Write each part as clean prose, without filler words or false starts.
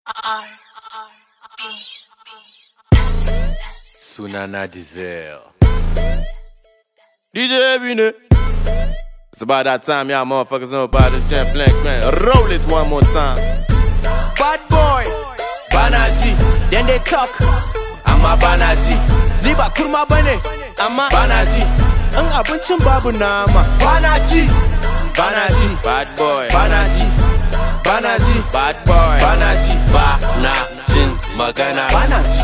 Sunana Diesel. DJ Ebine. It's about that time, y'all motherfuckers know about this jam blank, man. Roll it one more time. Bad boy, Banaji, then they talk. I'm a Banaji. Ni ba kurma bane, amma Banaji, in abincin babu nama. Banaji, Banaji, bad boy. Banaji, Banaji, bad boy. Banaji, Banajin magana. Banaji,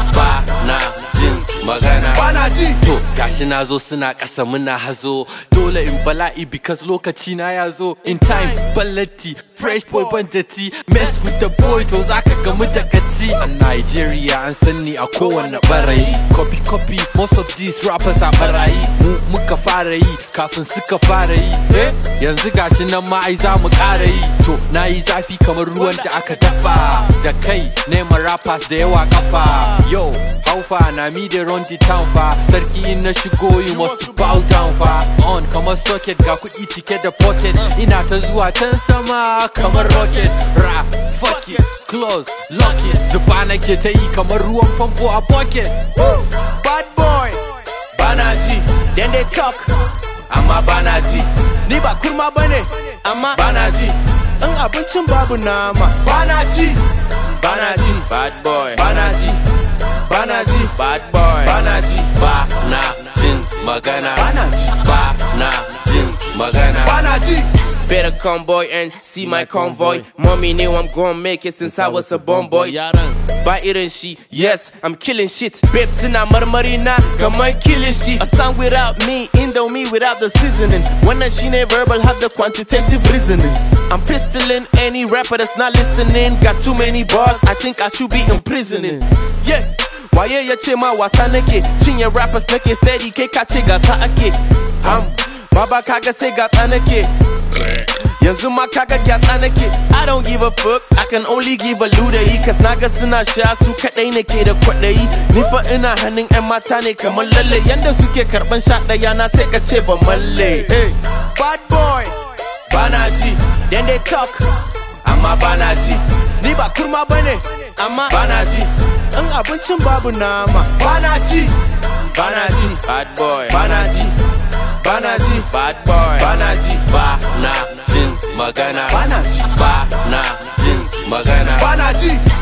Banajin magana. Banaji. To gashi na zo suna ƙasa muna hazo. Dole in bala'i because lokaci na ya zo. In time ballati, fresh boy bandati. Mess with the boy to zaka gamu da kati. A Nigeria an sanni a kowane barayi. Copy, most of these rappers are barayi. Mu muka fara yi kafin suka fara yi. Yanzu gashi nan ma ai za mu ƙara yi. To na yi zafi kamar ruwan da aka dafa. Da kai neman rappers da yawa kafa. Yo, haufa na mi da run the town fa. Sarki in na shigo you must bow down fa. On kamar socket ga kuɗi cike da pocket. Ina ta zuwa can sama kamar rocket. Ra, fuck it, close, lock it. Zuba nake ta yi kamar ruwan famfo a pocket. Bad boy, Banaji, then they talk. I'm a Banaji. Ni ba kurma bane, amma Banaji, in abincin babu nama. Banaji, Banaji, bad boy. Banaji, Banaji, bad boy. Banaji, Banajin magana. Banaji, Banajin magana. Banaji. Better come boy and see my convoy. Mommy knew I'm gonna make it since I was a bomb boy. Ba irin shi, yes, I'm killing shit. Babes suna marmari na kamar killing shi. A song without me, Indomie without the seasoning. Wannan shine verbal, have the quantitative reasoning. I'm pistoling any rapper that's not listening. Got too many bars, I think I should be imprisoning. Yeah, waye ya ce ma wasa nake, cinye rappers nake steady, kai ka ce gasa ake. Baba kaga sai gatsa nake. Yanzu ma kaga gyatsa nake. I don't give a fuck, I can only give a ludayi. Cause naga suna sha su kadai nake da kwaɗayi. Ni fa ina hannun 'yan mata ne kamar lalle. Yanda suke karban sha ɗaya na sai ka ce ba malle. Bad boy, Banaji, then they talk. I'm a Banaji. Ni ba kurma bane, amma Banaji, in abincin babu nama. Banaji, Banaji, bad boy. Banaji, Banaji, bad boy. Banaji, Banajin magana. Banaji, Banajin magana. Banaji.